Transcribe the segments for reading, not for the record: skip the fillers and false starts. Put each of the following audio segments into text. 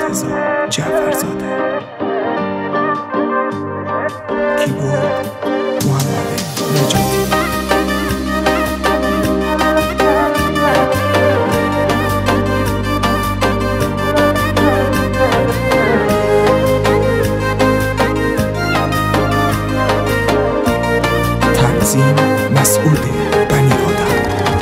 رضا جعفرزاده. کیبورد محمد نجاتی. تنظیم مسعود بنی آدم.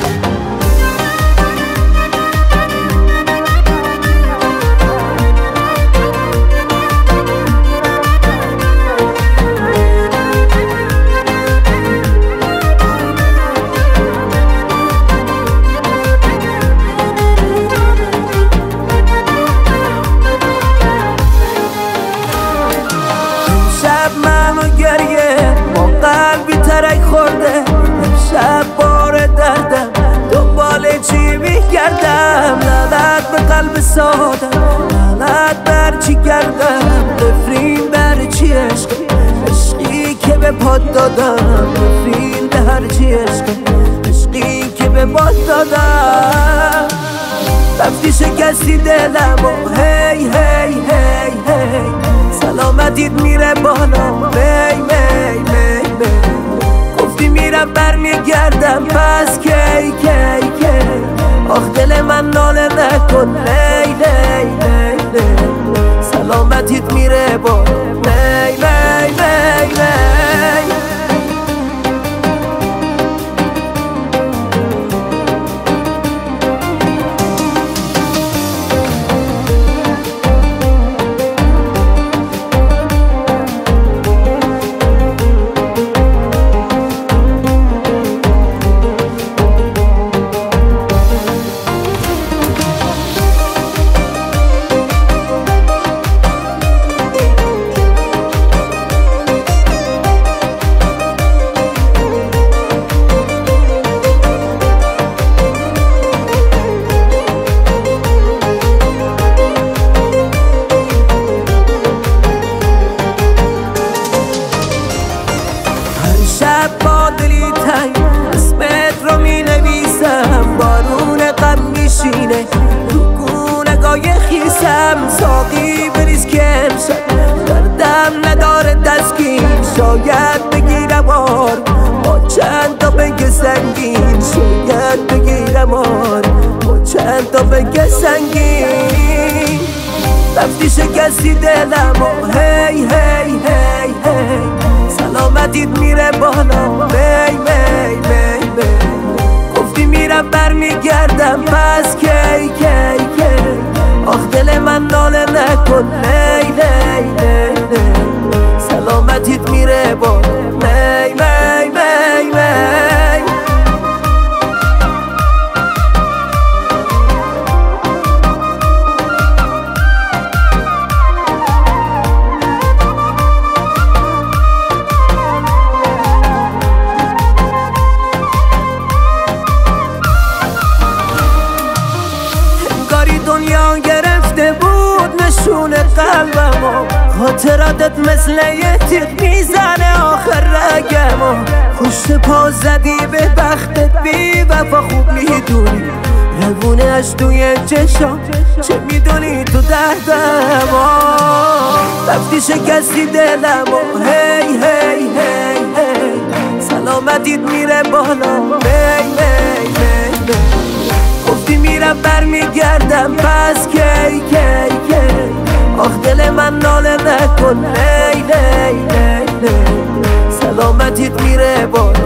شب بار دردم دنبال چی میگردم، لعنت به قلب سادم، لعنت بر چی گردم، نفرین بر چی عشقی که به پاد دادم، نفرین بر چی عشقی که به پاد دادم. رفتی شکستی دلم و هی هی هی هی سلامتیت میره بالا، می می می می گفتی میرم برمیگردم، پس کی کی کی آخ دل من ناله نکن، لی لی لی لی سلامتیت میره بالا، می می می می با دلی تنگ اسمت رو می نویسم، بارون غم میشینه رو گونه‌گاه خیسم، ساقی بریز که امشب دردم نداره دستگیر، شاید بگیرم آر با چند تا بگه سنگین، شاید بگیرم آر با چند تا بگه سنگین. رفتی شکستی دلم و هی هی هی هی سلامتیت میره بالا، می می می می گفتی میرم برمیگردم، پس کی کی کی آخ دل من ناله نکن، لی لی لی لی سلامتیت میره بالا، می می می می دنیا گرفته بود نشون قلبمو، خاطراتت مثل یه تیغ میزنه آخر رگمو، پشت پا زدی به بختت بی وفا، خوب میدونی روونه‌اش توی چشام، چه میدونی تو دردمو. رفتی شکستی دلمو هی هی هی هی سلامتیت میره بالا، می می می می گفتی میرم برمیگردم، پس کی کی کی آخ دل من ناله نکن، لی لی لی لی سلامتیت میره بالا.